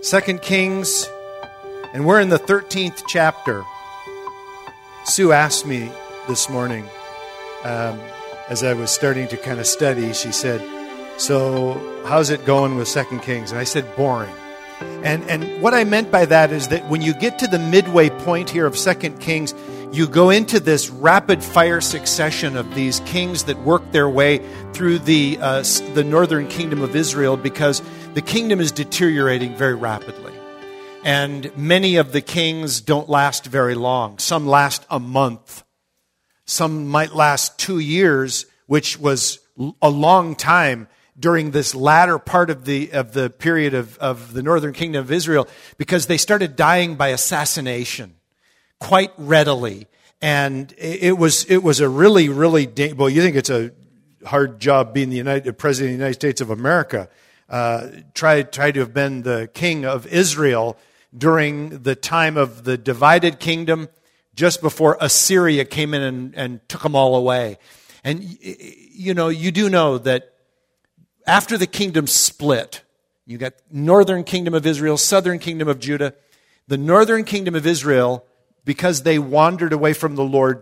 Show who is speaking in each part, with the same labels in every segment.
Speaker 1: 2 Kings, and we're in the 13th chapter. Sue asked me this morning, as I was starting to kind of study, she said, so how's it going with 2 Kings? And I said, boring. And what I meant by that is that when you get to the midway point here of 2 Kings, you go into this rapid-fire succession of these kings that work their way through the northern kingdom of Israel, because the kingdom is deteriorating very rapidly. And many of the kings don't last very long. Some last a month. Some might last 2 years, which was a long time during this latter part of the period of the northern kingdom of Israel, because they started dying by assassination quite readily. And it was a really, really, well, you think it's a hard job being the President of the United States of America. Try to have been the king of Israel during the time of the divided kingdom, just before Assyria came in and took them all away. And, you know, you do know that after the kingdom split, you got northern kingdom of Israel, southern kingdom of Judah. The northern kingdom of Israel, because they wandered away from the Lord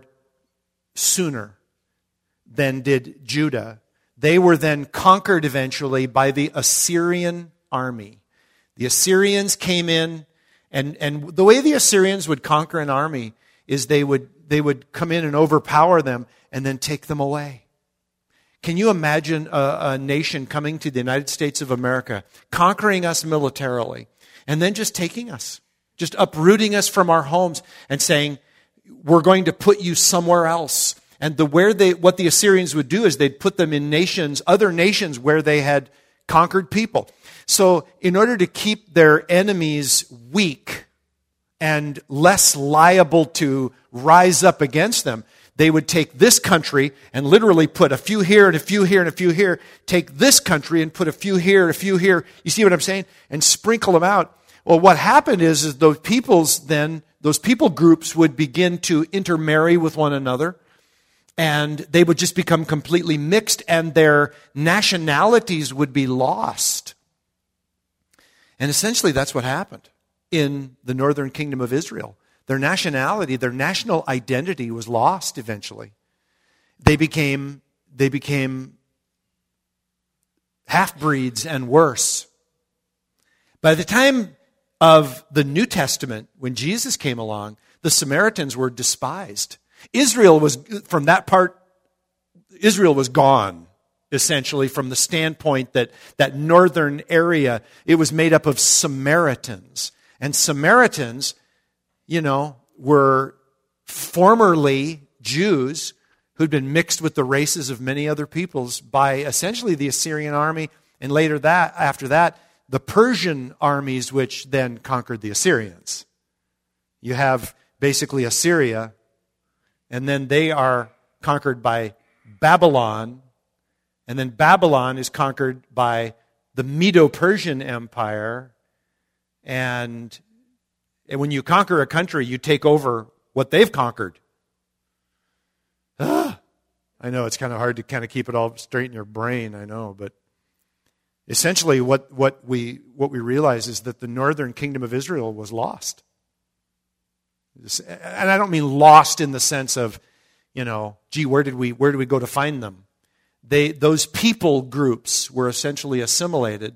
Speaker 1: sooner than did Judah, they were then conquered eventually by the Assyrian army. The Assyrians came in, and the way the Assyrians would conquer an army is they would come in and overpower them and then take them away. Can you imagine a nation coming to the United States of America, conquering us militarily, and then just taking us, just uprooting us from our homes and saying, we're going to put you somewhere else? And what the Assyrians would do is they'd put them in other nations where they had conquered people. So in order to keep their enemies weak and less liable to rise up against them, they would take this country and literally put a few here and a few here and a few here, take this country and put a few here and a few here. You see what I'm saying? And sprinkle them out. Well, what happened is those people groups would begin to intermarry with one another, and they would just become completely mixed, and their nationalities would be lost. And essentially that's what happened in the northern kingdom of Israel. Their nationality, their national identity was lost eventually. They became half-breeds and worse. By the time of the New Testament, when Jesus came along, the Samaritans were despised. Israel was gone, essentially, from the standpoint that northern area, it was made up of Samaritans. And Samaritans, you know, were formerly Jews who'd been mixed with the races of many other peoples by essentially the Assyrian army, and after that, the Persian armies, which then conquered the Assyrians. You have basically Assyria, and then they are conquered by Babylon, and then Babylon is conquered by the Medo-Persian Empire, and when you conquer a country, you take over what they've conquered. I know it's kind of hard to kind of keep it all straight in your brain, I know, but essentially what we realize is that the northern kingdom of Israel was lost. And I don't mean lost in the sense of, you know, gee, where did we go to find them? Those people groups were essentially assimilated,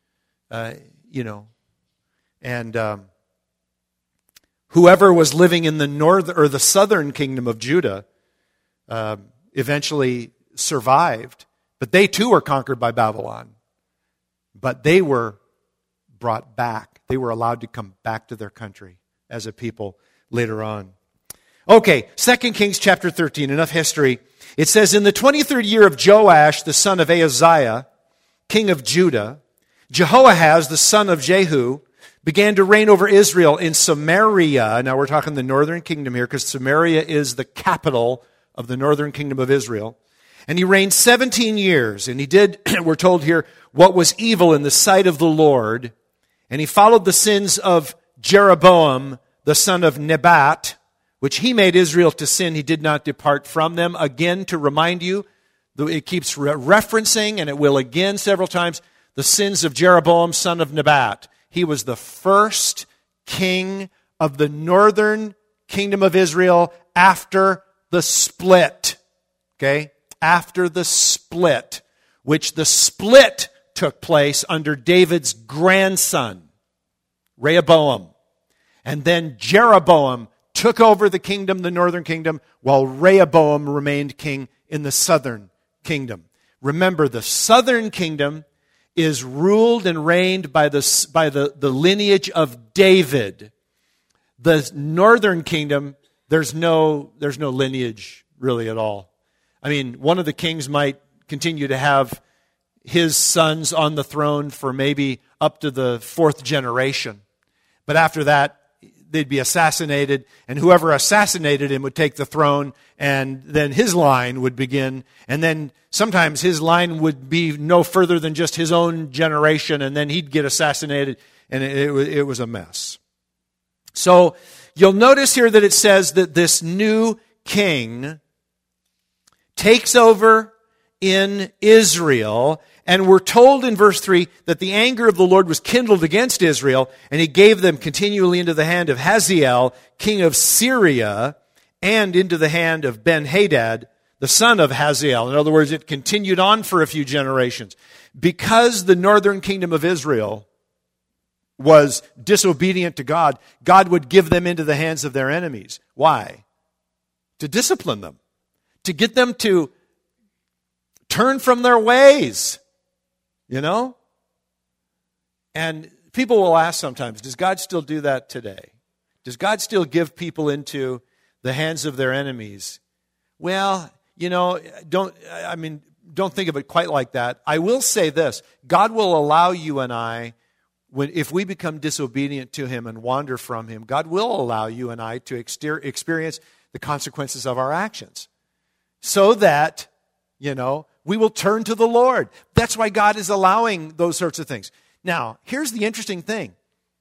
Speaker 1: and whoever was living in the north or the southern kingdom of Judah eventually survived, but they too were conquered by Babylon. But they were brought back. They were allowed to come back to their country as a people later on. Okay, 2 Kings chapter 13, enough history. It says, in the 23rd year of Joash, the son of Ahaziah, king of Judah, Jehoahaz, the son of Jehu, began to reign over Israel in Samaria. Now we're talking the northern kingdom here, because Samaria is the capital of the northern kingdom of Israel. And he reigned 17 years, and he did, we're told here, what was evil in the sight of the Lord. And he followed the sins of Jeroboam, the son of Nebat, which he made Israel to sin. He did not depart from them. Again, to remind you, it keeps referencing, and it will again several times, the sins of Jeroboam, son of Nebat. he was the first king of the northern kingdom of Israel after the split. Okay? After the split, which the split took place under David's grandson, Rehoboam. And then Jeroboam took over the kingdom, the northern kingdom, while Rehoboam remained king in the southern kingdom. Remember, the southern kingdom is ruled and reigned by the lineage of David. The northern kingdom, there's no lineage really at all. I mean, one of the kings might continue to have his sons on the throne for maybe up to the fourth generation. But after that, they'd be assassinated, and whoever assassinated him would take the throne, and then his line would begin. And then sometimes his line would be no further than just his own generation, and then he'd get assassinated, and it was a mess. So you'll notice here that it says that this new king takes over in Israel, and we're told in verse 3 that the anger of the Lord was kindled against Israel, and he gave them continually into the hand of Hazael, king of Syria, and into the hand of Ben-Hadad, the son of Hazael. In other words, it continued on for a few generations. Because the northern kingdom of Israel was disobedient to God, God would give them into the hands of their enemies. Why? To discipline them. To get them to turn from their ways. You know? And people will ask sometimes, does God still do that today? Does God still give people into the hands of their enemies? Well, you know, don't think of it quite like that. I will say this. God will allow you and I, if we become disobedient to Him and wander from Him, God will allow you and I to experience the consequences of our actions. So that, you know, we will turn to the Lord. That's why God is allowing those sorts of things. Now, here's the interesting thing.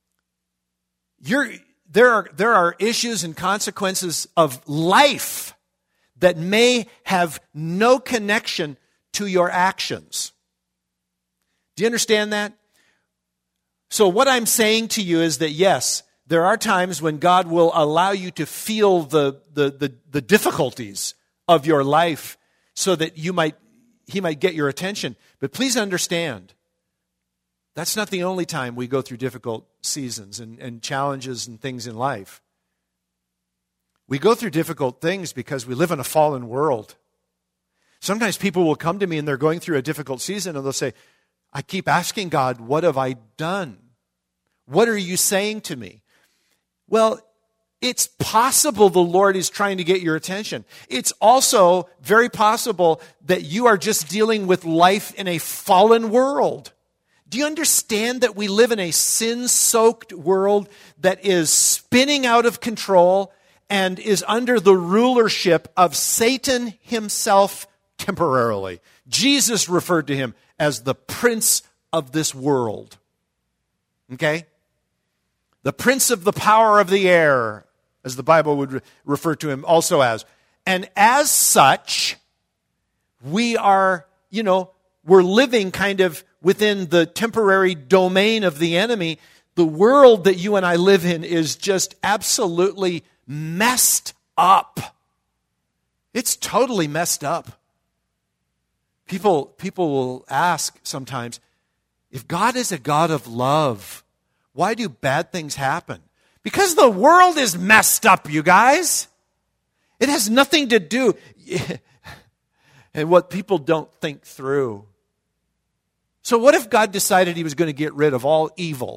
Speaker 1: There are issues and consequences of life that may have no connection to your actions. Do you understand that? So what I'm saying to you is that yes, there are times when God will allow you to feel the difficulties of your life so that He might get your attention. But please understand, that's not the only time we go through difficult seasons and challenges and things in life. We go through difficult things because we live in a fallen world. Sometimes people will come to me and they're going through a difficult season and they'll say, I keep asking God, what have I done? What are you saying to me? Well, it's possible the Lord is trying to get your attention. It's also very possible that you are just dealing with life in a fallen world. Do you understand that we live in a sin-soaked world that is spinning out of control and is under the rulership of Satan himself temporarily? Jesus referred to him as the prince of this world. Okay? The prince of the power of the air, as the Bible would refer to him also as. And as such, we are, we're living kind of within the temporary domain of the enemy. The world that you and I live in is just absolutely messed up. It's totally messed up. People will ask sometimes, if God is a God of love, why do bad things happen? Because the world is messed up, you guys. It has nothing to do and what people don't think through. So what if God decided He was going to get rid of all evil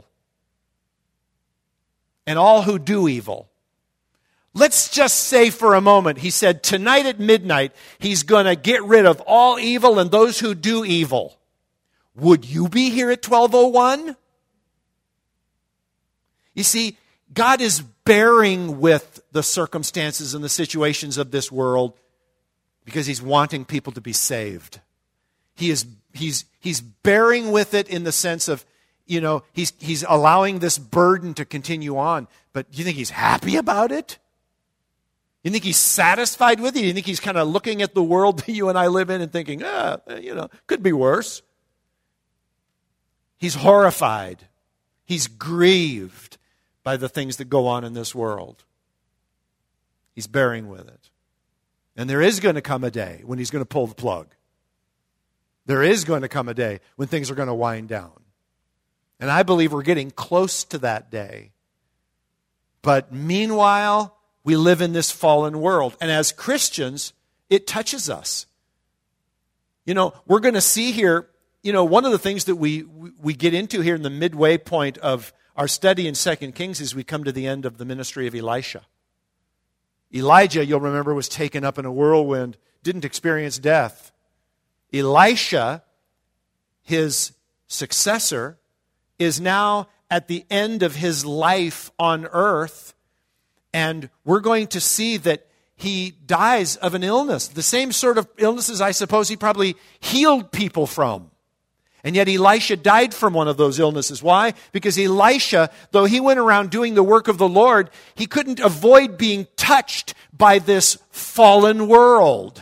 Speaker 1: and all who do evil? Let's just say for a moment, He said tonight at midnight, He's going to get rid of all evil and those who do evil. Would you be here at 12:01? You see, God is bearing with the circumstances and the situations of this world because He's wanting people to be saved. He's bearing with it in the sense of, He's allowing this burden to continue on. But do you think He's happy about it? You think He's satisfied with it? You think He's kind of looking at the world that you and I live in and thinking, could be worse? He's horrified. He's grieved by the things that go on in this world. He's bearing with it. And there is going to come a day when he's going to pull the plug. There is going to come a day when things are going to wind down. And I believe we're getting close to that day. But meanwhile, we live in this fallen world. And as Christians, it touches us. We're going to see here, one of the things that we get into here in the midway point of our study in 2 Kings is we come to the end of the ministry of Elisha. Elijah, you'll remember, was taken up in a whirlwind, didn't experience death. Elisha, his successor, is now at the end of his life on earth, and we're going to see that he dies of an illness, the same sort of illnesses I suppose he probably healed people from. And yet Elisha died from one of those illnesses. Why? Because Elisha, though he went around doing the work of the Lord, he couldn't avoid being touched by this fallen world.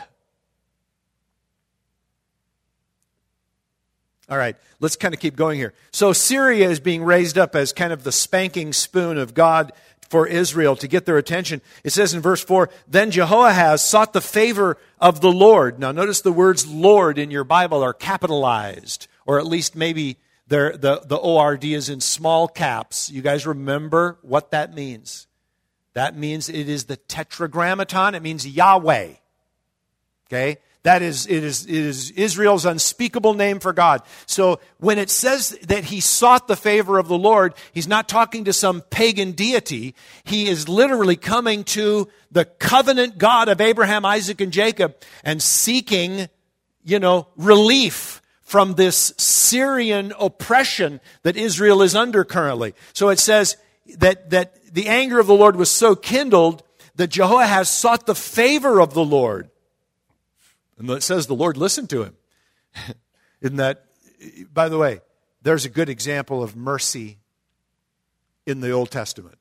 Speaker 1: All right, let's kind of keep going here. So Syria is being raised up as kind of the spanking spoon of God for Israel to get their attention. It says in verse 4, then Jehoahaz sought the favor of the Lord. Now notice the words Lord in your Bible are capitalized, or at least maybe the ORD is in small caps. You guys remember what that means? That means it is the tetragrammaton. It means Yahweh. Okay? It is Israel's unspeakable name for God. So when it says that he sought the favor of the Lord, he's not talking to some pagan deity. He is literally coming to the covenant God of Abraham, Isaac, and Jacob and seeking, relief from this Syrian oppression that Israel is under currently. So it says that the anger of the Lord was so kindled that Jehoahaz sought the favor of the Lord. And it says the Lord listened to him. Isn't that, by the way, there's a good example of mercy in the Old Testament.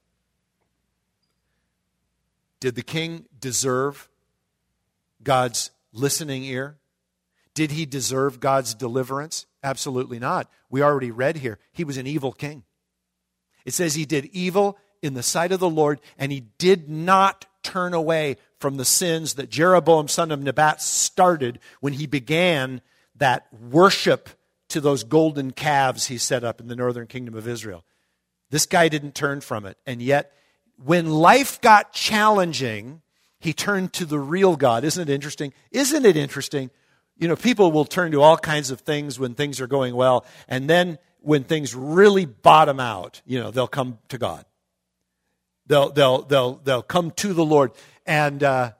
Speaker 1: Did the king deserve God's listening ear? Did he deserve God's deliverance? Absolutely not. We already read here, he was an evil king. It says he did evil in the sight of the Lord, and he did not turn away from the sins that Jeroboam, son of Nebat, started when he began that worship to those golden calves he set up in the northern kingdom of Israel. This guy didn't turn from it. And yet, when life got challenging, he turned to the real God. Isn't it interesting? Isn't it interesting? People will turn to all kinds of things when things are going well. And then when things really bottom out, they'll come to God. They'll come to the Lord. And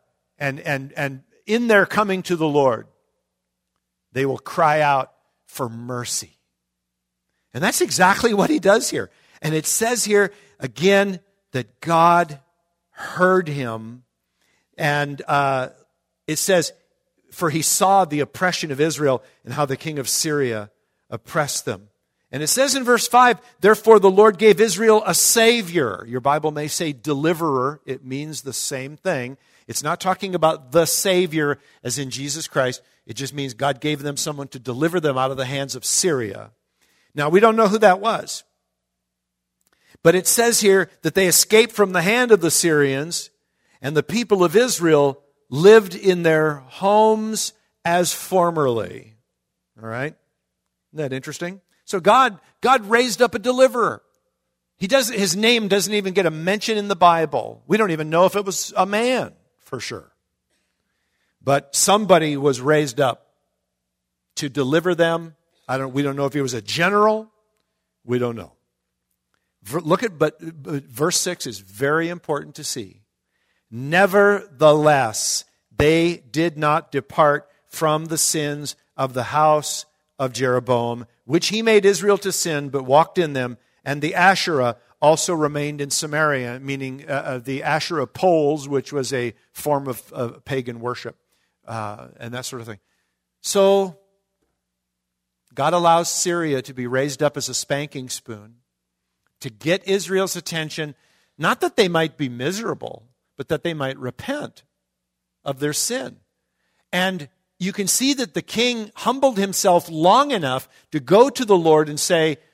Speaker 1: in their coming to the Lord, they will cry out for mercy. And that's exactly what he does here. And it says here, again, that God heard him. And it says, for he saw the oppression of Israel and how the king of Syria oppressed them. And it says in verse 5, therefore the Lord gave Israel a Savior. Your Bible may say deliverer. It means the same thing. It's not talking about the Savior as in Jesus Christ. It just means God gave them someone to deliver them out of the hands of Syria. Now, we don't know who that was. But it says here that they escaped from the hand of the Syrians, and the people of Israel lived in their homes as formerly. All right? Isn't that interesting? So God raised up a deliverer. His name doesn't even get a mention in the Bible. We don't even know if it was a man, for sure. But somebody was raised up to deliver them. We don't know if he was a general. We don't know. But verse 6 is very important to see. Nevertheless, they did not depart from the sins of the house of Jeroboam, which he made Israel to sin, but walked in them. And the Asherah also remained in Samaria, meaning the Asherah poles, which was a form of pagan worship, and that sort of thing. So, God allows Syria to be raised up as a spanking spoon to get Israel's attention, not that they might be miserable, but that they might repent of their sin. And you can see that the king humbled himself long enough to go to the Lord and say,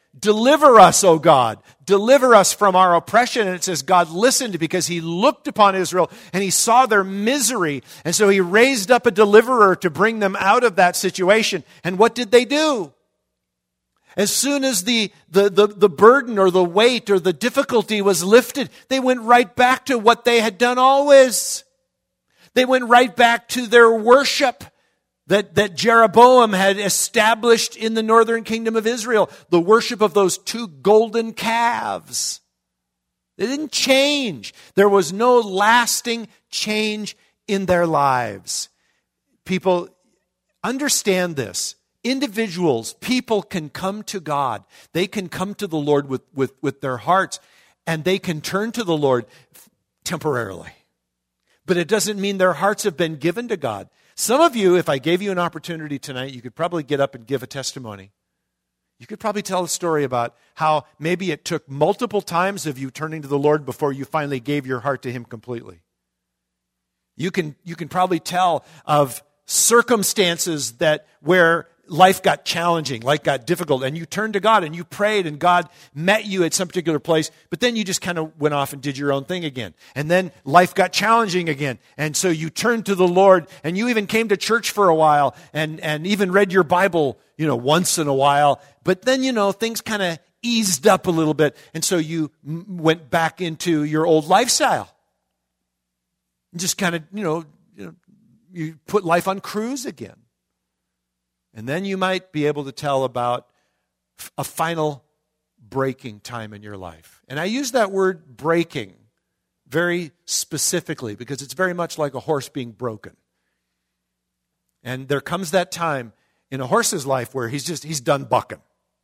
Speaker 1: deliver us, O God. Deliver us from our oppression. And it says God listened because he looked upon Israel and he saw their misery. And so he raised up a deliverer to bring them out of that situation. And what did they do? As soon as the burden or the weight or the difficulty was lifted, they went right back to what they had done always. They went right back to their worship that Jeroboam had established in the northern kingdom of Israel, the worship of those 2 golden calves. They didn't change. There was no lasting change in their lives. People, understand this. Individuals, people can come to God. They can come to the Lord with their hearts, and they can turn to the Lord temporarily. But it doesn't mean their hearts have been given to God. Some of you, if I gave you an opportunity tonight, you could probably get up and give a testimony. You could probably tell a story about how maybe it took multiple times of you turning to the Lord before you finally gave your heart to him completely. You can probably tell of circumstances where life got challenging, life got difficult, and you turned to God and you prayed and God met you at some particular place, but then you just kind of went off and did your own thing again. And then life got challenging again. And so you turned to the Lord and you even came to church for a while and even read your Bible, once in a while. But then, things kind of eased up a little bit. And so you went back into your old lifestyle. Just kind of, you put life on cruise again. And then you might be able to tell about a final breaking time in your life. And I use that word breaking very specifically because it's very much like a horse being broken. And there comes that time in a horse's life where he's done bucking.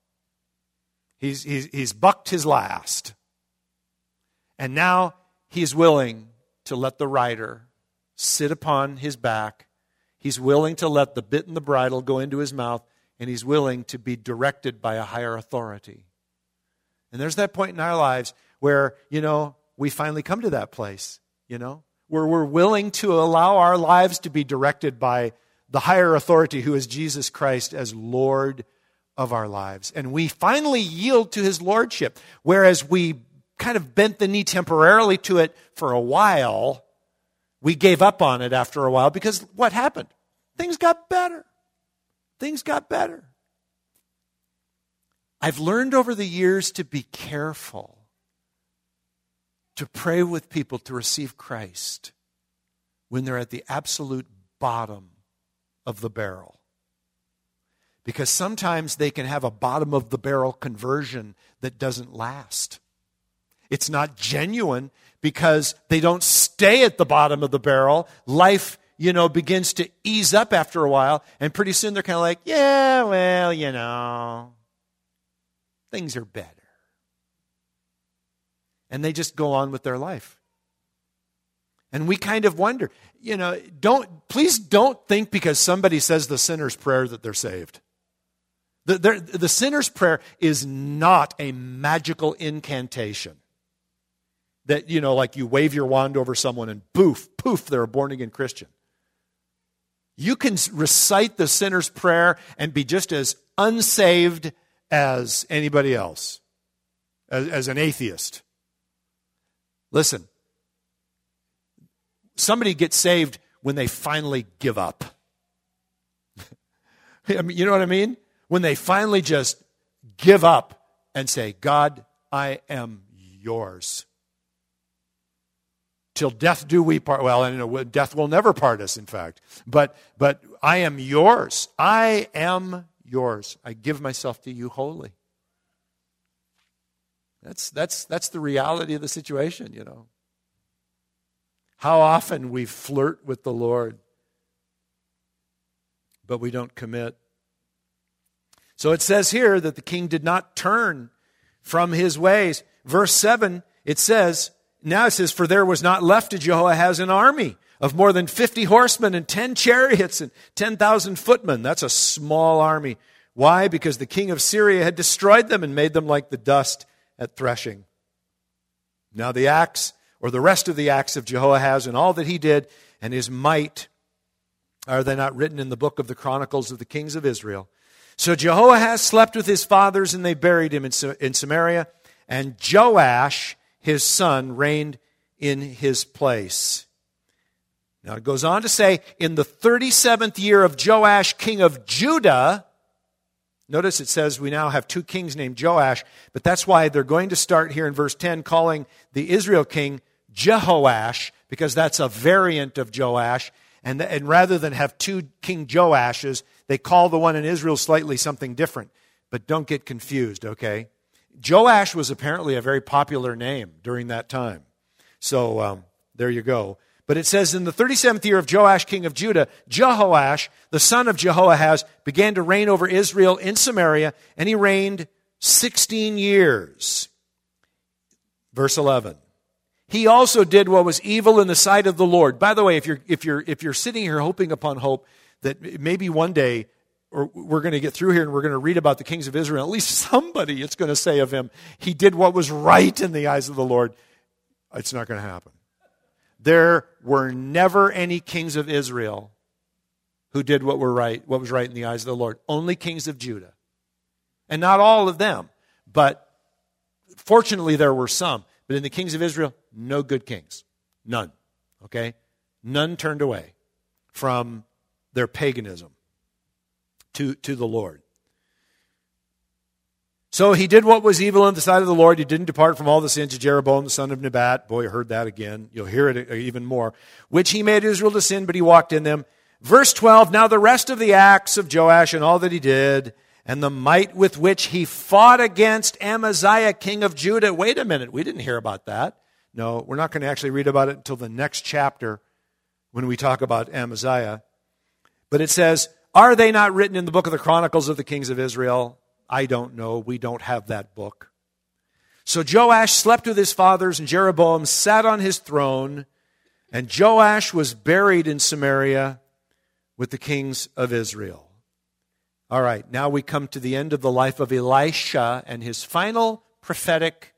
Speaker 1: He's bucked his last. And now he's willing to let the rider sit upon his back. He's willing to let the bit and the bridle go into his mouth, and he's willing to be directed by a higher authority. And there's that point in our lives where, we finally come to that place, where we're willing to allow our lives to be directed by the higher authority who is Jesus Christ as Lord of our lives. And we finally yield to his lordship, whereas we kind of bent the knee temporarily to it for a while. We gave up on it after a while because what happened? Things got better. Things got better. I've learned over the years to be careful, to pray with people to receive Christ when they're at the absolute bottom of the barrel. Because sometimes they can have a bottom of the barrel conversion that doesn't last. It's not genuine because they don't stay at the bottom of the barrel. Life, begins to ease up after a while, and pretty soon they're kind of like, yeah, well, things are better. And they just go on with their life. And we kind of wonder, please don't think because somebody says the sinner's prayer that they're saved. The sinner's prayer is not a magical incantation. That, like you wave your wand over someone and poof, they're a born-again Christian. You can recite the sinner's prayer and be just as unsaved as anybody else, as an atheist. Listen, somebody gets saved when they finally give up. You know what I mean? When they finally just give up and say, God, I am yours. Till death do we part. Well, death will never part us, in fact. But I am yours. I am yours. I give myself to you wholly. That's the reality of the situation, How often we flirt with the Lord, but we don't commit. So it says here that the king did not turn from his ways. Verse 7, it says, for there was not left to Jehoahaz an army of more than 50 horsemen and 10 chariots and 10,000 footmen. That's a small army. Why? Because the king of Syria had destroyed them and made them like the dust at threshing. Now the acts, or the rest of the acts of Jehoahaz and all that he did and his might, are they not written in the book of the Chronicles of the Kings of Israel? So Jehoahaz slept with his fathers, and they buried him in Samaria. And Joash, his son, reigned in his place. Now it goes on to say, in the 37th year of Joash, king of Judah, notice it says we now have two kings named Joash, but that's why they're going to start here in verse 10 calling the Israel king Jehoash, because that's a variant of Joash. And rather than have two King Joashes, they call the one in Israel slightly something different. But don't get confused, okay? Joash was apparently a very popular name during that time. So there you go. But it says, in the 37th year of Joash, king of Judah, Jehoash, the son of Jehoahaz, began to reign over Israel in Samaria, and he reigned 16 years. Verse 11. He also did what was evil in the sight of the Lord. By the way, if you're sitting here hoping upon hope that maybe one day, or we're going to get through here and we're going to read about the kings of Israel, at least somebody it's going to say of him, he did what was right in the eyes of the Lord. It's not going to happen. There were never any kings of Israel who did what was right in the eyes of the Lord. Only kings of Judah. And not all of them, but fortunately there were some. But in the kings of Israel, no good kings. None. Okay? None turned away from their paganism to the Lord. So he did what was evil in the sight of the Lord. He didn't depart from all the sins of Jeroboam, the son of Nebat. Boy, I heard that again. You'll hear it even more. Which he made Israel to sin, but he walked in them. Verse 12, now the rest of the acts of Joash and all that he did, and the might with which he fought against Amaziah, king of Judah. Wait a minute, we didn't hear about that. No, we're not going to actually read about it until the next chapter when we talk about Amaziah. But it says, are they not written in the book of the Chronicles of the kings of Israel? I don't know. We don't have that book. So Joash slept with his fathers, and Jeroboam sat on his throne, and Joash was buried in Samaria with the kings of Israel. All right, now we come to the end of the life of Elisha and his final prophetic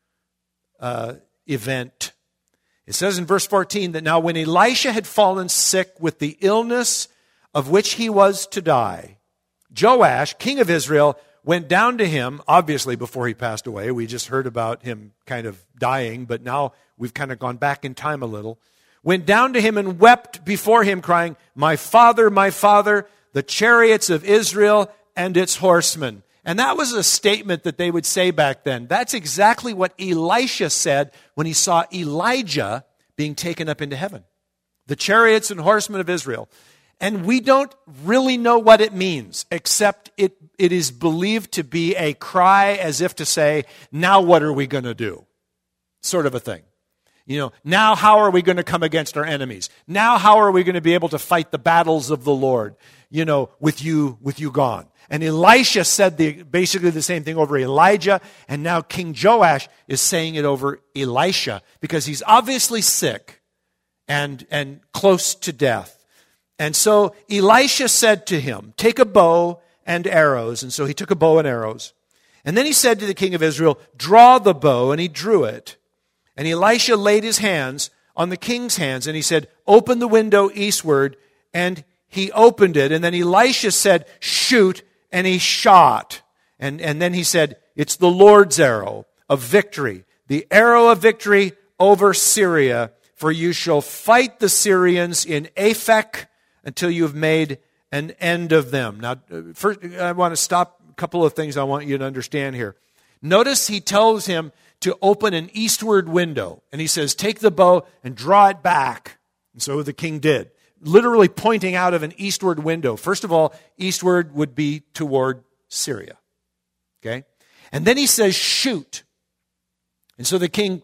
Speaker 1: event. It says in verse 14 that now when Elisha had fallen sick with the illness of which he was to die, Joash, king of Israel, went down to him, obviously before he passed away. We just heard about him kind of dying, but now we've kind of gone back in time a little. Went down to him and wept before him, crying, my father, the chariots of Israel and its horsemen. And that was a statement that they would say back then. That's exactly what Elisha said when he saw Elijah being taken up into heaven. The chariots and horsemen of Israel. And we don't really know what it means, except it is believed to be a cry as if to say, now what are we going to do? Sort of a thing. Now how are we going to come against our enemies? Now how are we going to be able to fight the battles of the Lord, with you gone? And Elisha said basically the same thing over Elijah, and now King Joash is saying it over Elisha, because he's obviously sick and close to death. And so Elisha said to him, take a bow and arrows. And so he took a bow and arrows. And then he said to the king of Israel, draw the bow, and he drew it. And Elisha laid his hands on the king's hands, and he said, open the window eastward, and he opened it. And then Elisha said, shoot, and he shot. And then he said, it's the Lord's arrow of victory, the arrow of victory over Syria, for you shall fight the Syrians in Aphek until you have made an end of them. Now, first, I want to stop a couple of things I want you to understand here. Notice he tells him to open an eastward window. And he says, take the bow and draw it back. And so the king did, literally pointing out of an eastward window. First of all, eastward would be toward Syria. Okay? And then he says, shoot. And so the king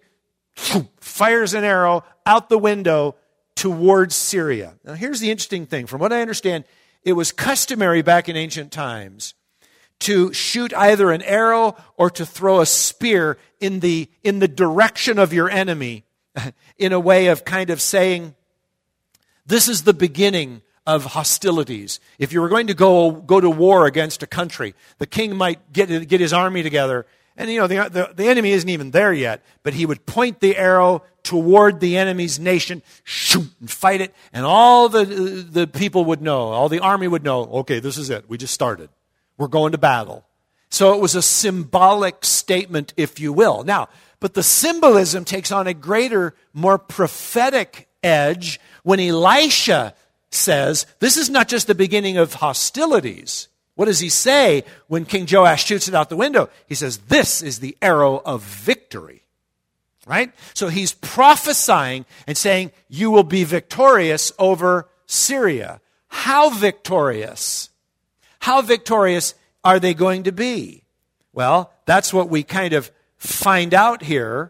Speaker 1: fires an arrow out the window towards Syria. Now here's the interesting thing. From what I understand, it was customary back in ancient times to shoot either an arrow or to throw a spear in the direction of your enemy in a way of kind of saying, this is the beginning of hostilities. If you were going to go to war against a country, the king might get his army together, and the enemy isn't even there yet, but he would point the arrow toward the enemy's nation, shoot, and fight it, and all the people would know, all the army would know, okay, this is it. We just started.
Speaker 2: We're going to battle. So it was a symbolic statement, if you will. Now, but the symbolism takes on a greater, more prophetic edge when Elisha says, this is not just the beginning of hostilities. What does he say when King Joash shoots it out the window? He says, this is the arrow of victory. Right? So he's prophesying and saying, you will be victorious over Syria. How victorious? How victorious are they going to be? Well, that's what we kind of find out here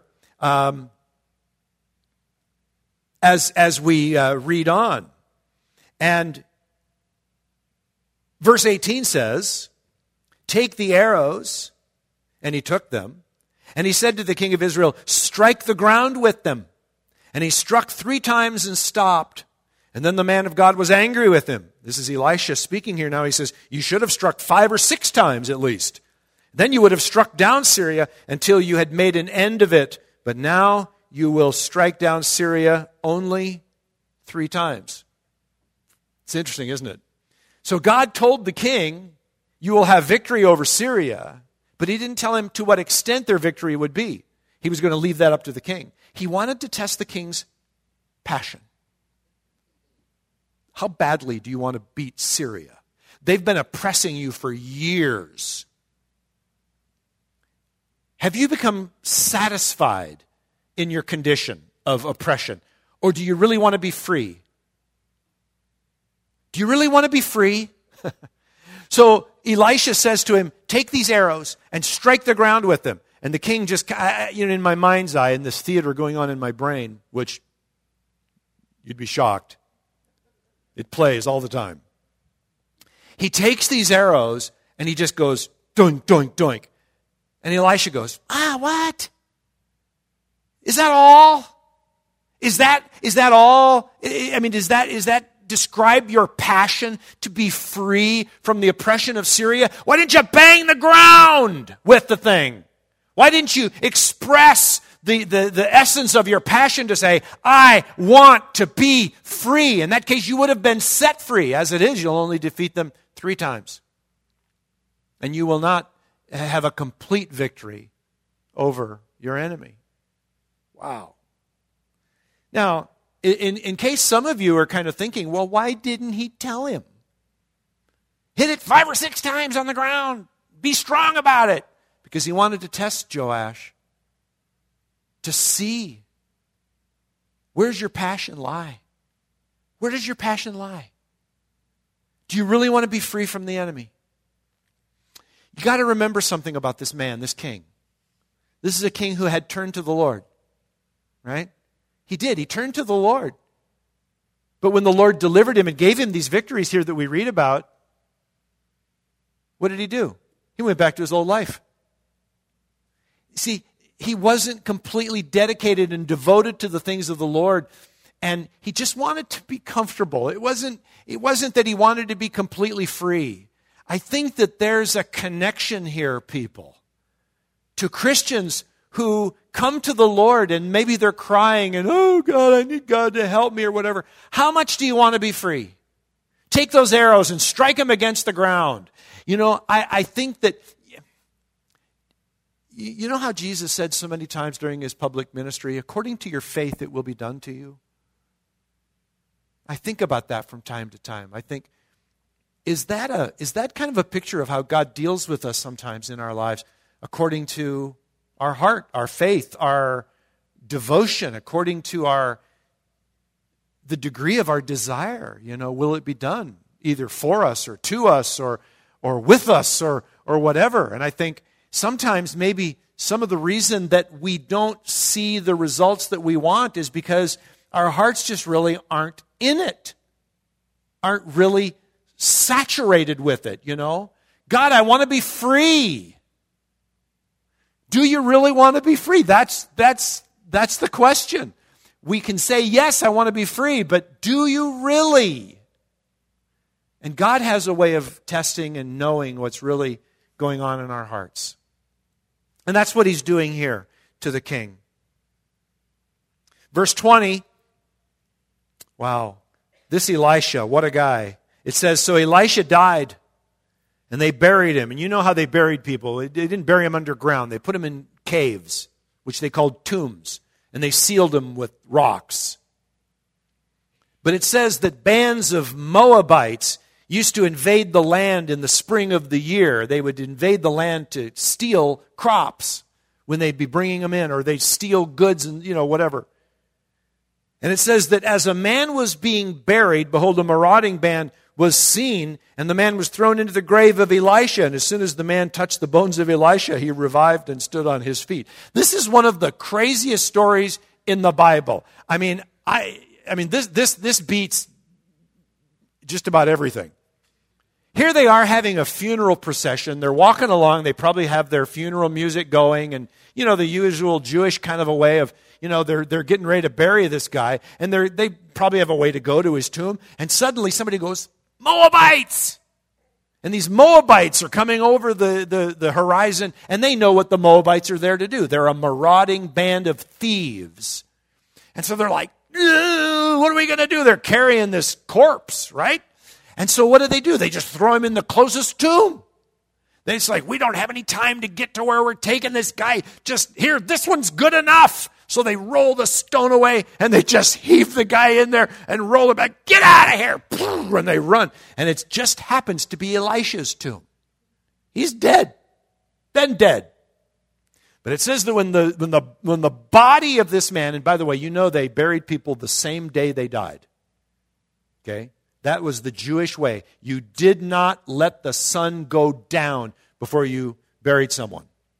Speaker 2: as we read on. And verse 18 says, take the arrows, and he took them. And he said to the king of Israel, strike the ground with them. And he struck 3 times and stopped. And then the man of God was angry with him. This is Elisha speaking here now. He says, you should have struck 5 or 6 times at least. Then you would have struck down Syria until you had made an end of it. But now you will strike down Syria only 3 times. It's interesting, isn't it? So God told the king, you will have victory over Syria, but he didn't tell him to what extent their victory would be. He was going to leave that up to the king. He wanted to test the king's passion. How badly do you want to beat Syria? They've been oppressing you for years. Have you become satisfied in your condition of oppression? Or do you really want to be free? Do you really want to be free? So Elisha says to him, take these arrows and strike the ground with them. And the king just, in my mind's eye, in this theater going on in my brain, which you'd be shocked. It plays all the time. He takes these arrows and he just goes, doink, doink, doink. And Elisha goes, what? Is that all? Is that all? I mean, is that describe your passion to be free from the oppression of Syria? Why didn't you bang the ground with the thing? Why didn't you express the essence of your passion to say, I want to be free? In that case, you would have been set free. As it is, you'll only defeat them 3 times. And you will not have a complete victory over your enemy. Wow. Now, in case some of you are kind of thinking, well, why didn't he tell him? Hit it 5 or 6 times on the ground. Be strong about it. Because he wanted to test Joash to see, where's your passion lie? Where does your passion lie? Do you really want to be free from the enemy? You got to remember something about this man, this king. This is a king who had turned to the Lord, right? He did. He turned to the Lord. But when the Lord delivered him and gave him these victories here that we read about, what did he do? He went back to his old life. See, he wasn't completely dedicated and devoted to the things of the Lord, and he just wanted to be comfortable. It wasn't that he wanted to be completely free. I think that there's a connection here, people, to Christians who come to the Lord and maybe they're crying and, oh God, I need God to help me or whatever. How much do you want to be free? Take those arrows and strike them against the ground. You know, I think that, you know how Jesus said so many times during his public ministry, according to your faith it will be done to you? I think about that from time to time. I think, is that kind of a picture of how God deals with us sometimes in our lives, according to our heart, our faith, our devotion, according to the degree of our desire? You know, will it be done either for us or to us or with us or whatever? And I think sometimes maybe some of the reason that we don't see the results that we want is because our hearts just really aren't in it, aren't really saturated with it, you know. God, I want to be free. Do you really want to be free? That's the question. We can say, yes, I want to be free, but do you really? And God has a way of testing and knowing what's really going on in our hearts. And that's what he's doing here to the king. Verse 20. Wow. This Elisha, what a guy. It says, so Elisha died And they buried him. And you know how they buried people. They didn't bury him underground. They put him in caves, which they called tombs. And they sealed him with rocks. But it says that bands of Moabites used to invade the land in the spring of the year. They would invade the land to steal crops when they'd be bringing them in, or they'd steal goods and, whatever. And it says that as a man was being buried, behold, a marauding band was seen, and the man was thrown into the grave of Elisha. And as soon as the man touched the bones of Elisha, he revived and stood on his feet. This is one of the craziest stories in the Bible. I mean, this beats just about everything. Here they are having a funeral procession. They're walking along. They probably have their funeral music going, and the usual Jewish kind of a way of, they're getting ready to bury this guy, and they probably have a way to go to his tomb. And suddenly somebody goes, Moabites! And these Moabites are coming over the horizon, and they know what the Moabites are there to do. They're a marauding band of thieves. And so they're like, what are we going to do? They're carrying this corpse, right? And so what do? They just throw him in the closest tomb. It's like, we don't have any time to get to where we're taking this guy. Just here, this one's good enough. So they roll the stone away, and they just heave the guy in there and roll it back. Get out of here! And they run. And it just happens to be Elisha's tomb. He's dead. Been dead. But it says that when the body of this man, and by the way, they buried people the same day they died. Okay? That was the Jewish way. You did not let the sun go down before you buried someone.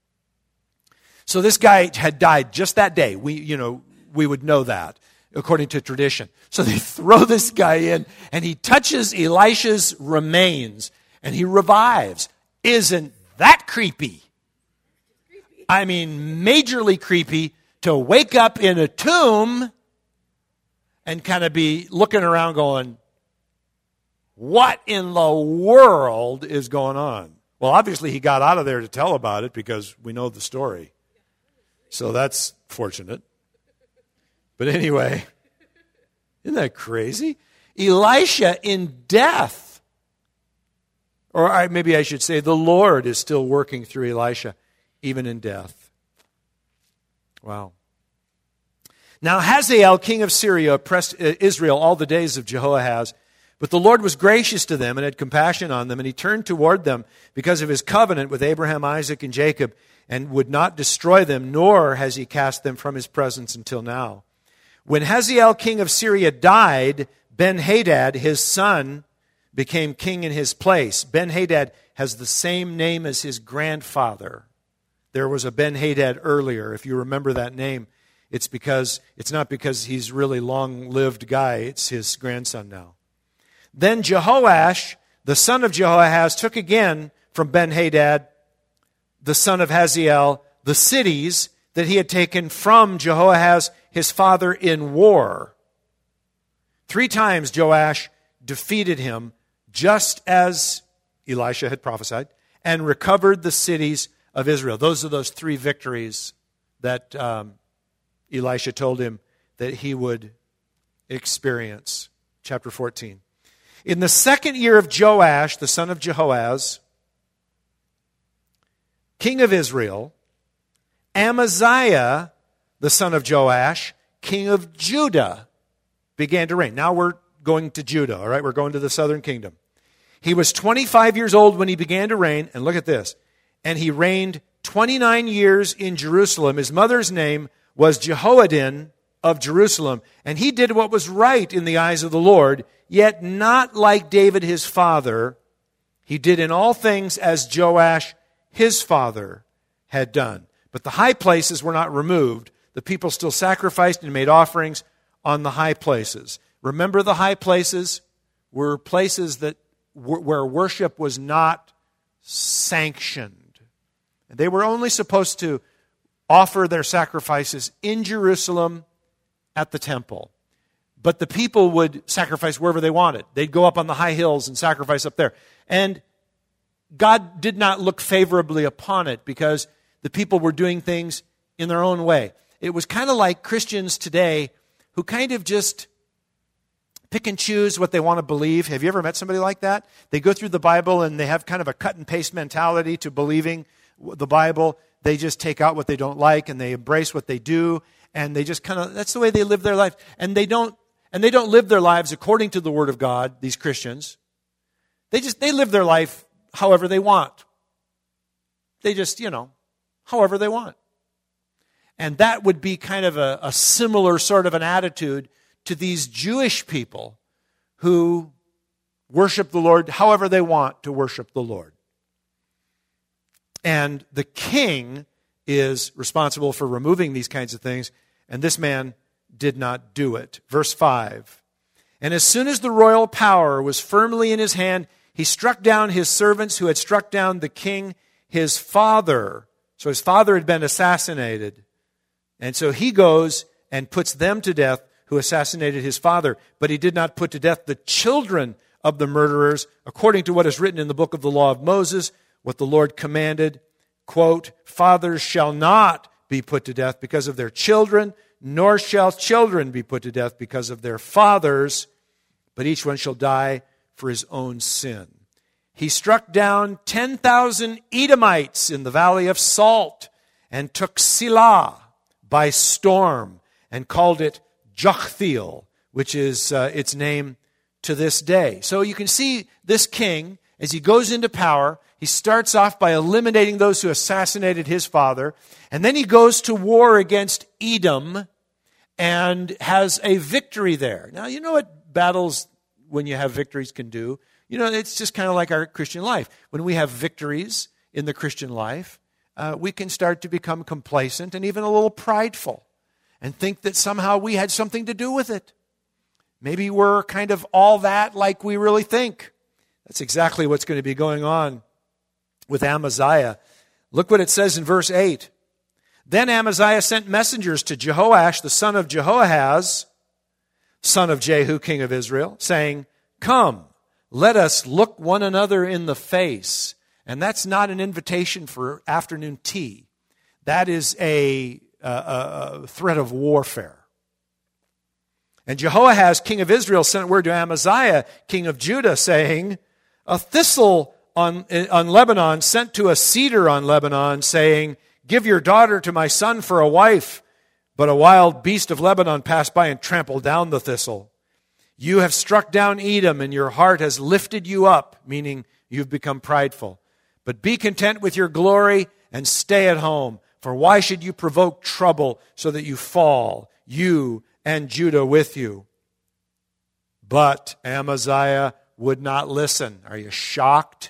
Speaker 2: So this guy had died just that day. We would know that according to tradition. So they throw this guy in, and he touches Elisha's remains, and he revives. Isn't that creepy? I mean, majorly creepy to wake up in a tomb and kind of be looking around going, what in the world is going on? Well, obviously he got out of there to tell about it because we know the story. So that's fortunate. But anyway, isn't that crazy? Elisha in death, or maybe I should say the Lord is still working through Elisha even in death. Wow. Now Hazael, king of Syria, oppressed Israel all the days of Jehoahaz. But the Lord was gracious to them and had compassion on them, and he turned toward them because of his covenant with Abraham, Isaac, and Jacob, and would not destroy them, nor has he cast them from his presence until now. When Hazael, king of Syria, died, Ben-Hadad, his son, became king in his place. Ben-Hadad has the same name as his grandfather. There was a Ben-Hadad earlier. If you remember that name, it's not because he's a really long-lived guy. It's his grandson now. Then Jehoash, the son of Jehoahaz, took again from Ben-Hadad, the son of Hazael, the cities that he had taken from Jehoahaz, his father, in war. 3 times Joash defeated him, just as Elisha had prophesied, and recovered the cities of Israel. Those are those 3 victories that Elisha told him that he would experience. Chapter 14. In the 2nd year of Joash, the son of Jehoahaz, king of Israel, Amaziah, the son of Joash, king of Judah, began to reign. Now we're going to Judah, all right? We're going to the southern kingdom. He was 25 years old when he began to reign, and look at this. And he reigned 29 years in Jerusalem. His mother's name was Jehoaddin of Jerusalem, and he did what was right in the eyes of the Lord, yet not like David his father. He did in all things as Joash his father had done. But the high places were not removed. The people still sacrificed and made offerings on the high places. Remember, the high places were places where worship was not sanctioned. And they were only supposed to offer their sacrifices in Jerusalem at the temple. But the people would sacrifice wherever they wanted. They'd go up on the high hills and sacrifice up there. And God did not look favorably upon it because the people were doing things in their own way. It was kind of like Christians today who kind of just pick and choose what they want to believe. Have you ever met somebody like that? They go through the Bible and they have kind of a cut and paste mentality to believing the Bible. They just take out what they don't like and they embrace what they do, and they just kind of, that's the way they live their life. And they don't live their lives according to the Word of God, these Christians. They live their life however they want. They just, however they want. And that would be kind of a similar sort of an attitude to these Jewish people who worship the Lord however they want to worship the Lord. And the king is responsible for removing these kinds of things, and this man did not do it. Verse 5, and as soon as the royal power was firmly in his hand, he struck down his servants who had struck down the king, his father. So his father had been assassinated. And so he goes and puts them to death who assassinated his father. But he did not put to death the children of the murderers, according to what is written in the book of the law of Moses, what the Lord commanded, quote, fathers shall not be put to death because of their children, nor shall children be put to death because of their fathers, but each one shall die for his own sin. He struck down 10,000 Edomites in the valley of Salt and took Silah by storm and called it Joktheel, which is its name to this day. So you can see this king, as he goes into power, he starts off by eliminating those who assassinated his father, and then he goes to war against Edom and has a victory there. Now, you know what battles, when you have victories, can do? It's just kind of like our Christian life. When we have victories in the Christian life, we can start to become complacent and even a little prideful and think that somehow we had something to do with it. Maybe we're kind of all that like we really think. That's exactly what's going to be going on with Amaziah. Look what it says in verse 8. Then Amaziah sent messengers to Jehoash, the son of Jehoahaz, son of Jehu, king of Israel, saying, come, let us look one another in the face. And that's not an invitation for afternoon tea. That is a threat of warfare. And Jehoahaz, king of Israel, sent word to Amaziah, king of Judah, saying, a thistle on Lebanon sent to a cedar on Lebanon, saying, give your daughter to my son for a wife. But a wild beast of Lebanon passed by and trampled down the thistle. You have struck down Edom, and your heart has lifted you up, meaning you've become prideful. But be content with your glory and stay at home. For why should you provoke trouble so that you fall, you and Judah with you? But Amaziah would not listen. Are you shocked?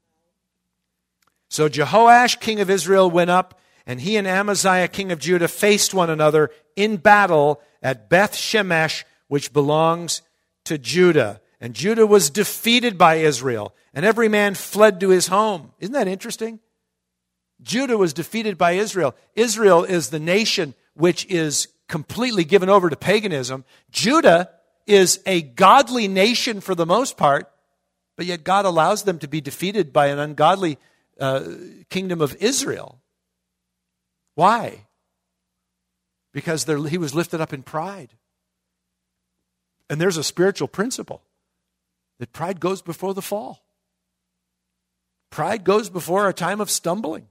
Speaker 2: So Jehoash, king of Israel, went up, and he and Amaziah, king of Judah, faced one another in battle at Beth Shemesh, which belongs to Judah. And Judah was defeated by Israel, and every man fled to his home. Isn't that interesting? Judah was defeated by Israel. Israel is the nation which is completely given over to paganism. Judah is a godly nation for the most part, but yet God allows them to be defeated by an ungodly kingdom of Israel. Why? Because he was lifted up in pride. And there's a spiritual principle that pride goes before the fall. Pride goes before a time of stumbling.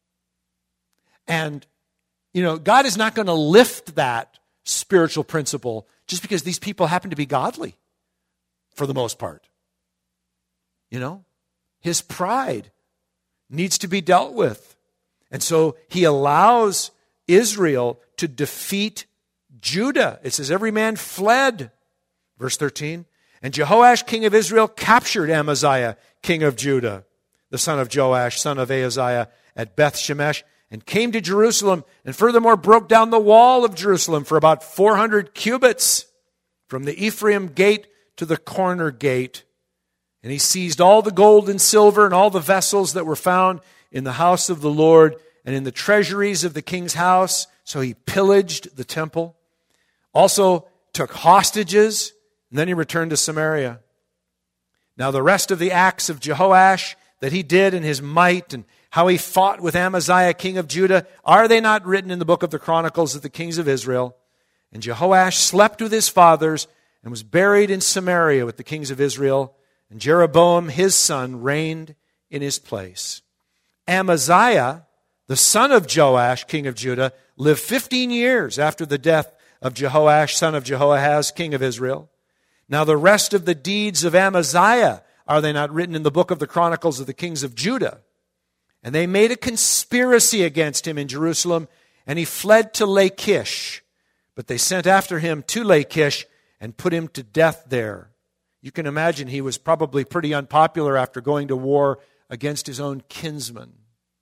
Speaker 2: And, God is not going to lift that spiritual principle just because these people happen to be godly, for the most part. His pride needs to be dealt with. And so he allows Israel to defeat Judah. It says, every man fled. Verse 13. And Jehoash, king of Israel, captured Amaziah, king of Judah, the son of Joash, son of Ahaziah, at Beth Shemesh, and came to Jerusalem, and furthermore broke down the wall of Jerusalem for about 400 cubits, from the Ephraim gate to the corner gate. And he seized all the gold and silver and all the vessels that were found in the house of the Lord and in the treasuries of the king's house. So he pillaged the temple. Also took hostages, and then he returned to Samaria. Now the rest of the acts of Jehoash that he did in his might, and how he fought with Amaziah, king of Judah, are they not written in the book of the Chronicles of the kings of Israel? And Jehoash slept with his fathers, and was buried in Samaria with the kings of Israel. And Jeroboam, his son, reigned in his place. Amaziah, the son of Joash, king of Judah, lived 15 years after the death of Jehoash, son of Jehoahaz, king of Israel. Now the rest of the deeds of Amaziah, are they not written in the book of the Chronicles of the kings of Judah? And they made a conspiracy against him in Jerusalem, and he fled to Lachish. But they sent after him to Lachish and put him to death there. You can imagine he was probably pretty unpopular after going to war against his own kinsman.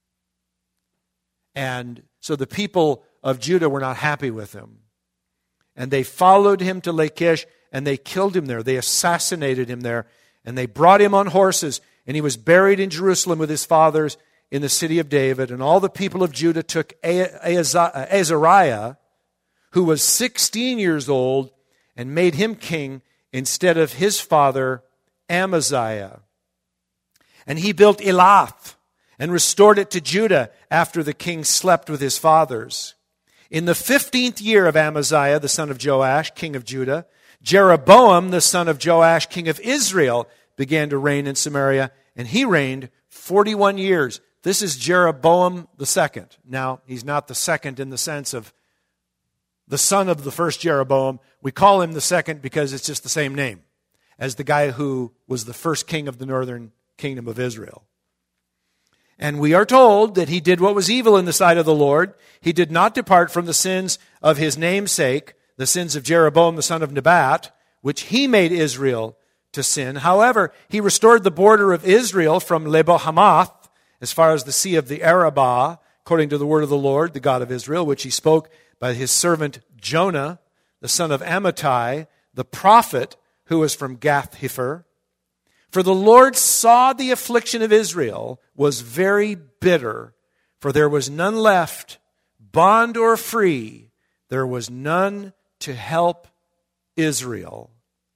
Speaker 2: And so the people of Judah were not happy with him. And they followed him to Lachish, and they killed him there. They assassinated him there. And they brought him on horses, and he was buried in Jerusalem with his fathers in the city of David. And all the people of Judah took Azariah, who was 16 years old, and made him king instead of his father Amaziah. And he built Elath and restored it to Judah after the king slept with his fathers. In the 15th year of Amaziah, the son of Joash, king of Judah, Jeroboam, the son of Joash, king of Israel, began to reign in Samaria, and he reigned 41 years. This is Jeroboam the second. Now, he's not the second in the sense of the son of the first Jeroboam. We call him the second because it's just the same name as the guy who was the first king of the northern kingdom of Israel. And we are told that he did what was evil in the sight of the Lord. He did not depart from the sins of his namesake, the sins of Jeroboam the son of Nebat, which he made Israel to sin. However, he restored the border of Israel from Lebo-Hamath as far as the sea of the Arabah, according to the word of the Lord, the God of Israel, which he spoke by his servant Jonah, the son of Amittai, the prophet who was from Gath-Hepher. For the Lord saw the affliction of Israel was very bitter, for there was none left, bond or free. There was none to help Israel.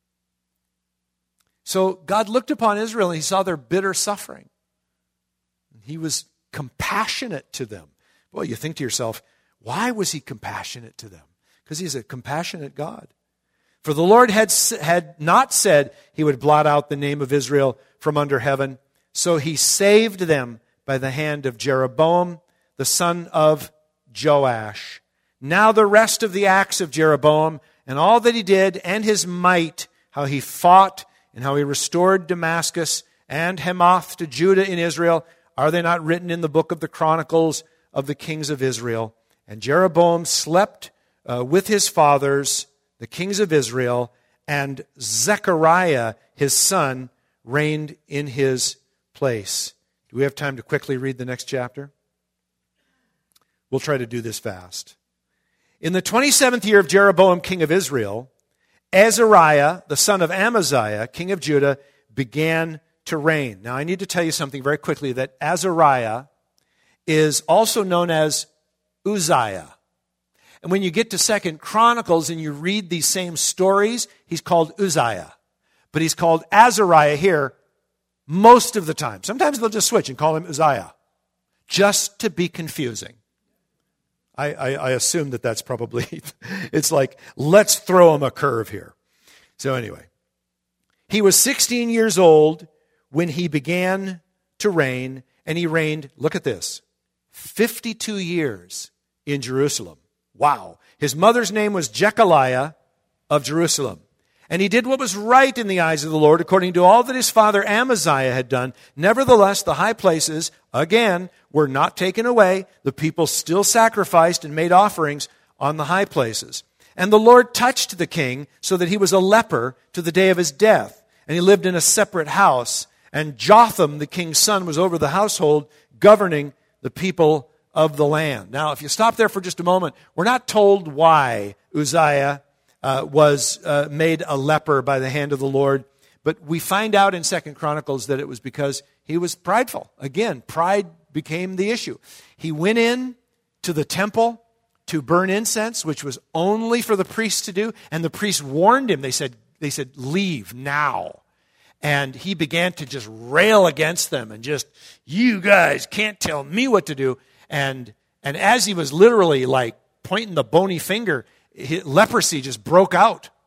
Speaker 2: So God looked upon Israel and he saw their bitter suffering. He was compassionate to them. Boy, you think to yourself, why was he compassionate to them? Because he's a compassionate God. For the Lord had not said he would blot out the name of Israel from under heaven, so he saved them by the hand of Jeroboam, the son of Joash. Now the rest of the acts of Jeroboam and all that he did and his might, how he fought and how he restored Damascus and Hamath to Judah in Israel, are they not written in the book of the Chronicles of the kings of Israel? And Jeroboam slept with his fathers, the kings of Israel, and Zechariah, his son, reigned in his place. Do we have time to quickly read the next chapter? We'll try to do this fast. In the 27th year of Jeroboam, king of Israel, Azariah, the son of Amaziah, king of Judah, began to reign. Now, I need to tell you something very quickly, that Azariah is also known as Uzziah. And when you get to 2 Chronicles and you read these same stories, he's called Uzziah. But he's called Azariah here most of the time. Sometimes they'll just switch and call him Uzziah, just to be confusing. I assume that that's probably, it's like, let's throw him a curve here. So anyway, he was 16 years old when he began to reign, and he reigned, look at this, 52 years in Jerusalem. Wow. His mother's name was Jechaliah of Jerusalem. And he did what was right in the eyes of the Lord, according to all that his father Amaziah had done. Nevertheless, the high places, again, were not taken away. The people still sacrificed and made offerings on the high places. And the Lord touched the king so that he was a leper to the day of his death. And he lived in a separate house. And Jotham, the king's son, was over the household, governing the people of the land. Now, if you stop there for just a moment, we're not told why Uzziah was made a leper by the hand of the Lord, but we find out in 2 Chronicles that it was because he was prideful. Again, pride became the issue. He went in to the temple to burn incense, which was only for the priests to do, and the priests warned him. They said, leave now. And he began to just rail against them and just, you guys can't tell me what to do. And as he was literally like pointing the bony finger, leprosy just broke out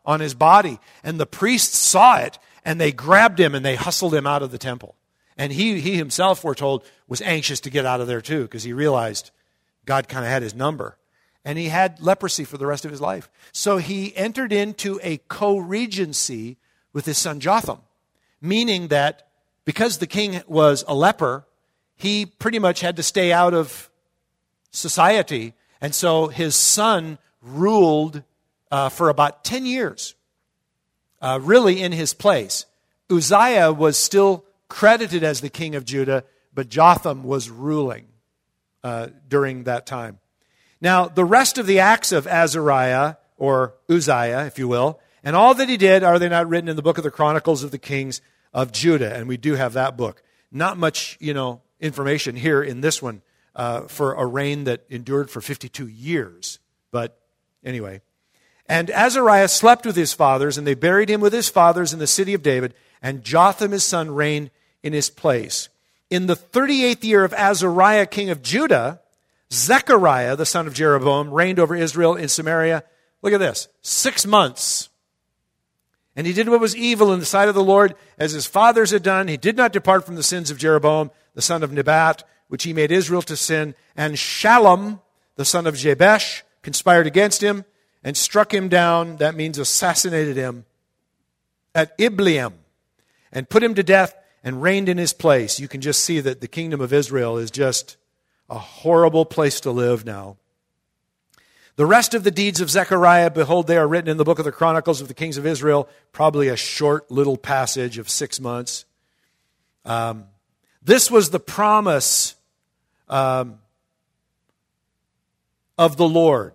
Speaker 2: on his body. And the priests saw it, and they grabbed him and they hustled him out of the temple. And he himself, we're told, was anxious to get out of there too, because he realized God kind of had his number. And he had leprosy for the rest of his life. So he entered into a co-regency with his son Jotham, meaning that because the king was a leper, he pretty much had to stay out of society. And so his son ruled for about 10 years, really in his place. Uzziah was still credited as the king of Judah, but Jotham was ruling during that time. Now, the rest of the acts of Azariah, or Uzziah, if you will, and all that he did, are they not written in the book of the Chronicles of the Kings of Judah? And we do have that book. Not much, information here in this one for a reign that endured for 52 years. But anyway. And Azariah slept with his fathers, and they buried him with his fathers in the city of David, and Jotham his son reigned in his place. In the 38th year of Azariah, king of Judah, Zechariah, the son of Jeroboam, reigned over Israel in Samaria. Look at this, 6 months. And he did what was evil in the sight of the Lord, as his fathers had done. He did not depart from the sins of Jeroboam, the son of Nebat, which he made Israel to sin. And Shallum, the son of Jabesh, conspired against him and struck him down, that means assassinated him, at Ibleam, and put him to death and reigned in his place. You can just see that the kingdom of Israel is just a horrible place to live now. The rest of the deeds of Zechariah, behold, they are written in the book of the Chronicles of the Kings of Israel, probably a short little passage of 6 months. This was the promise of the Lord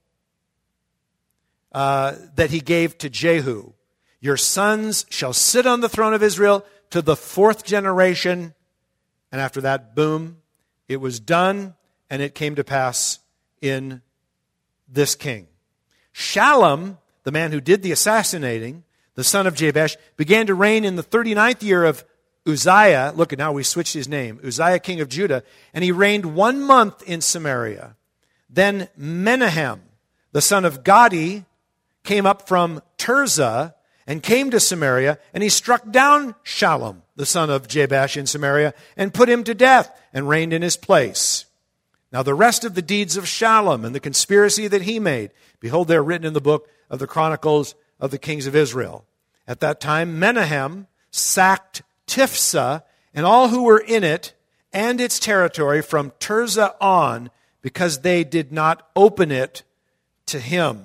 Speaker 2: that he gave to Jehu. Your sons shall sit on the throne of Israel to the 4th generation. And after that, boom, it was done, and it came to pass in this king. Shallum, the man who did the assassinating, the son of Jabesh, began to reign in the 39th year of Uzziah. Look, now we switched his name. Uzziah, king of Judah. And he reigned 1 month in Samaria. Then Menahem, the son of Gadi, came up from Tirzah and came to Samaria, and he struck down Shallum, the son of Jabesh, in Samaria, and put him to death, and reigned in his place. Now the rest of the deeds of Shallum and the conspiracy that he made, behold, they are written in the book of the Chronicles of the Kings of Israel. At that time, Menahem sacked Tifsa and all who were in it and its territory from Tirzah on, because they did not open it to him.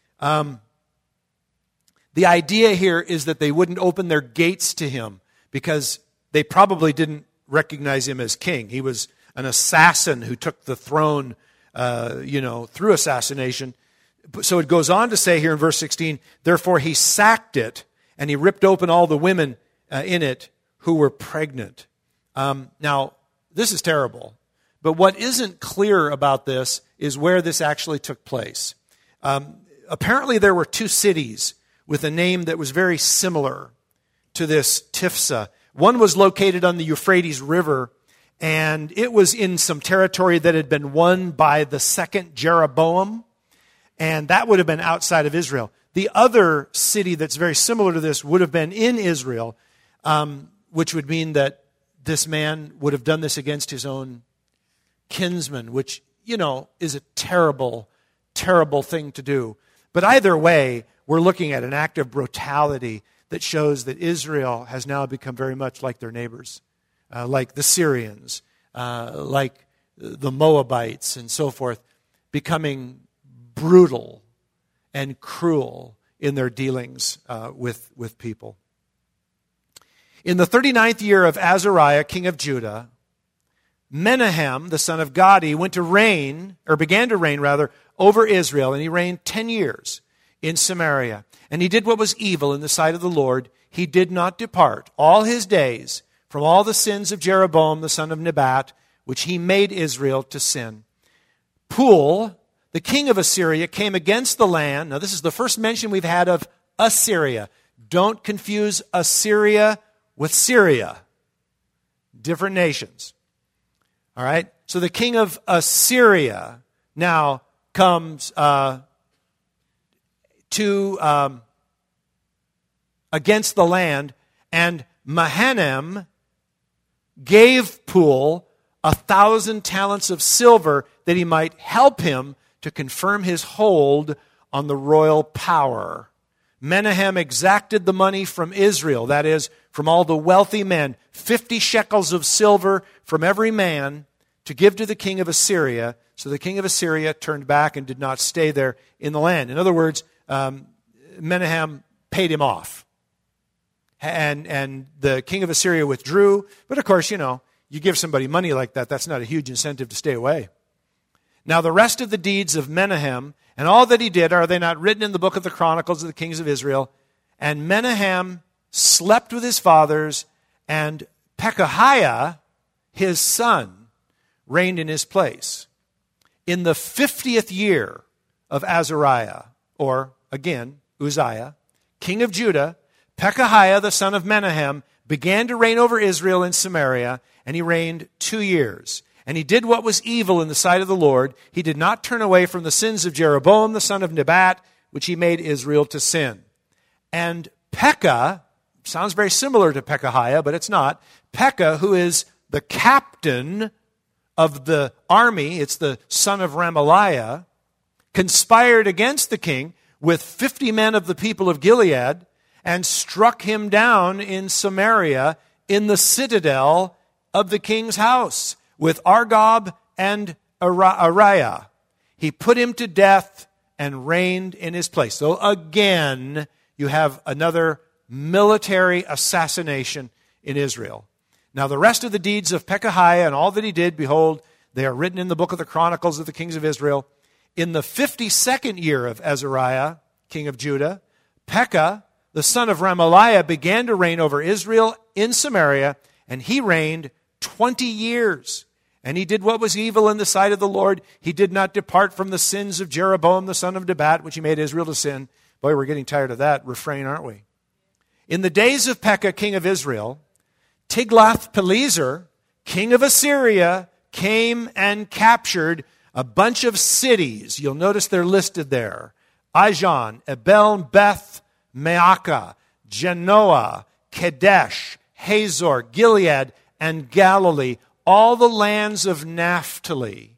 Speaker 2: The idea here is that they wouldn't open their gates to him because they probably didn't recognize him as king. He was an assassin who took the throne, through assassination. So it goes on to say here in verse 16, therefore he sacked it, and he ripped open all the women in it who were pregnant. Now, this is terrible. But what isn't clear about this is where this actually took place. Apparently there were 2 cities with a name that was very similar to this Tifsa. One was located on the Euphrates River, and it was in some territory that had been won by the 2nd Jeroboam, and that would have been outside of Israel. The other city that's very similar to this would have been in Israel, which would mean that this man would have done this against his own kinsman, which, is a terrible, terrible thing to do. But either way, we're looking at an act of brutality that shows that Israel has now become very much like their neighbors, like the Syrians, like the Moabites and so forth, becoming brutal and cruel in their dealings with people. In the 39th year of Azariah, king of Judah, Menahem, the son of Gadi, began to reign over Israel, and he reigned 10 years in Samaria. And he did what was evil in the sight of the Lord. He did not depart all his days from all the sins of Jeroboam, the son of Nebat, which he made Israel to sin. Pul, the king of Assyria, came against the land. Now this is the first mention we've had of Assyria. Don't confuse Assyria with Syria. Different nations. All right? So the king of Assyria now comes to against the land, and Mahanaim gave Pul 1,000 talents of silver that he might help him to confirm his hold on the royal power. Menahem exacted the money from Israel, that is, from all the wealthy men, 50 shekels of silver from every man to give to the king of Assyria. So the king of Assyria turned back and did not stay there in the land. In other words, Menahem paid him off. And the king of Assyria withdrew. But of course, you give somebody money like that, that's not a huge incentive to stay away. Now the rest of the deeds of Menahem and all that he did, are they not written in the book of the Chronicles of the Kings of Israel? And Menahem slept with his fathers, and Pekahiah, his son, reigned in his place. In the 50th year of Azariah, or again, Uzziah, king of Judah, Pekahiah, the son of Menahem, began to reign over Israel in Samaria, and he reigned 2 years. And he did what was evil in the sight of the Lord. He did not turn away from the sins of Jeroboam, the son of Nebat, which he made Israel to sin. And Pekah, sounds very similar to Pekahiah, but it's not. Pekah, who is the captain of the army, it's the son of Ramaliah, conspired against the king with 50 men of the people of Gilead and struck him down in Samaria in the citadel of the king's house with Argob and Ariah. He put him to death and reigned in his place. So again, you have another military assassination in Israel. Now the rest of the deeds of Pekahiah and all that he did, behold, they are written in the book of the Chronicles of the Kings of Israel. In the 52nd year of Azariah, king of Judah, Pekah, the son of Ramaliah, began to reign over Israel in Samaria, and he reigned 20 years. And he did what was evil in the sight of the Lord. He did not depart from the sins of Jeroboam, the son of Nebat, which he made Israel to sin. Boy, we're getting tired of that refrain, aren't we? In the days of Pekah, king of Israel, Tiglath-Pileser, king of Assyria, came and captured a bunch of cities. You'll notice they're listed there. Ijon, Abel, Beth, Maacah, Genoa, Kadesh, Hazor, Gilead, and Galilee, all the lands of Naphtali.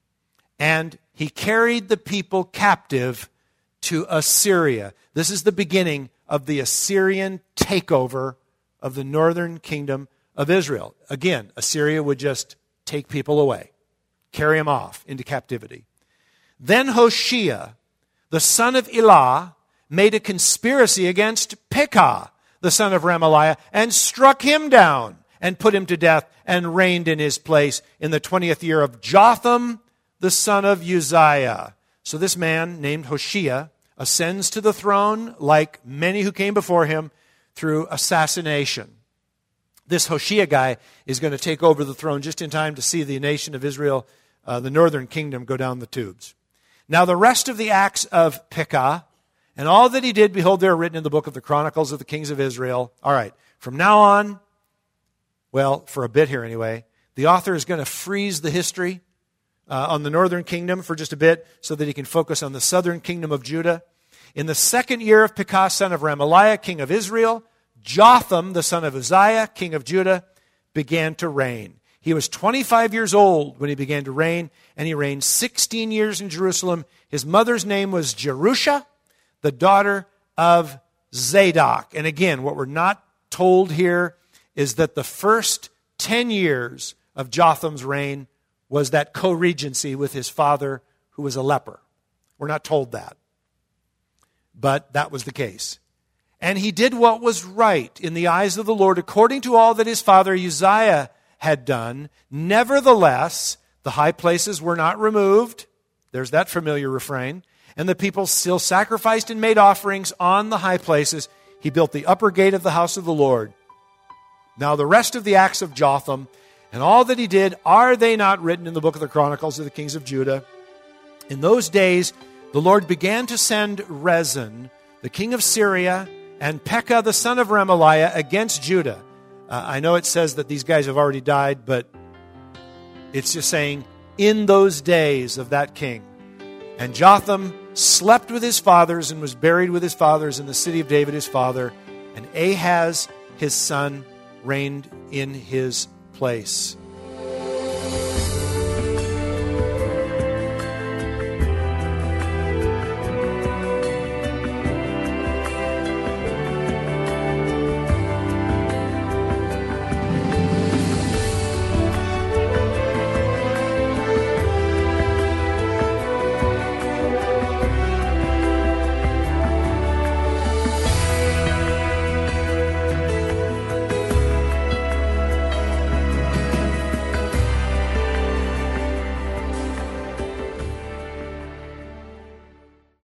Speaker 2: And he carried the people captive to Assyria. This is the beginning of the Assyrian takeover of the northern kingdom of Israel. Again, Assyria would just take people away, carry them off into captivity. Then Hoshea, the son of Elah, made a conspiracy against Pekah, the son of Ramaliah, and struck him down and put him to death and reigned in his place in the 20th year of Jotham, the son of Uzziah. So this man named Hoshea ascends to the throne like many who came before him through assassination. This Hoshea guy is going to take over the throne just in time to see the nation of Israel, the northern kingdom, go down the tubes. Now the rest of the acts of Pekah and all that he did, behold, they are written in the book of the Chronicles of the Kings of Israel. All right, from now on, well, for a bit here anyway, the author is going to freeze the history on the northern kingdom for just a bit so that he can focus on the southern kingdom of Judah. In the 2nd year of Pekah, son of Ramaliah, king of Israel, Jotham, the son of Uzziah, king of Judah, began to reign. He was 25 years old when he began to reign, and he reigned 16 years in Jerusalem. His mother's name was Jerusha, the daughter of Zadok. And again, what we're not told here is that the first 10 years of Jotham's reign was that co-regency with his father, who was a leper. We're not told that. But that was the case. And he did what was right in the eyes of the Lord, according to all that his father Uzziah had done. Nevertheless, the high places were not removed. There's that familiar refrain. And the people still sacrificed and made offerings on the high places. He built the upper gate of the house of the Lord. Now the rest of the acts of Jotham and all that he did, are they not written in the book of the Chronicles of the Kings of Judah? In those days, the Lord began to send Rezin, the king of Syria, and Pekah, the son of Ramaliah, against Judah. I know it says that these guys have already died, but it's just saying, in those days of that king. And Jotham slept with his fathers and was buried with his fathers in the city of David his father.
Speaker 1: And Ahaz, his son, reigned in his place.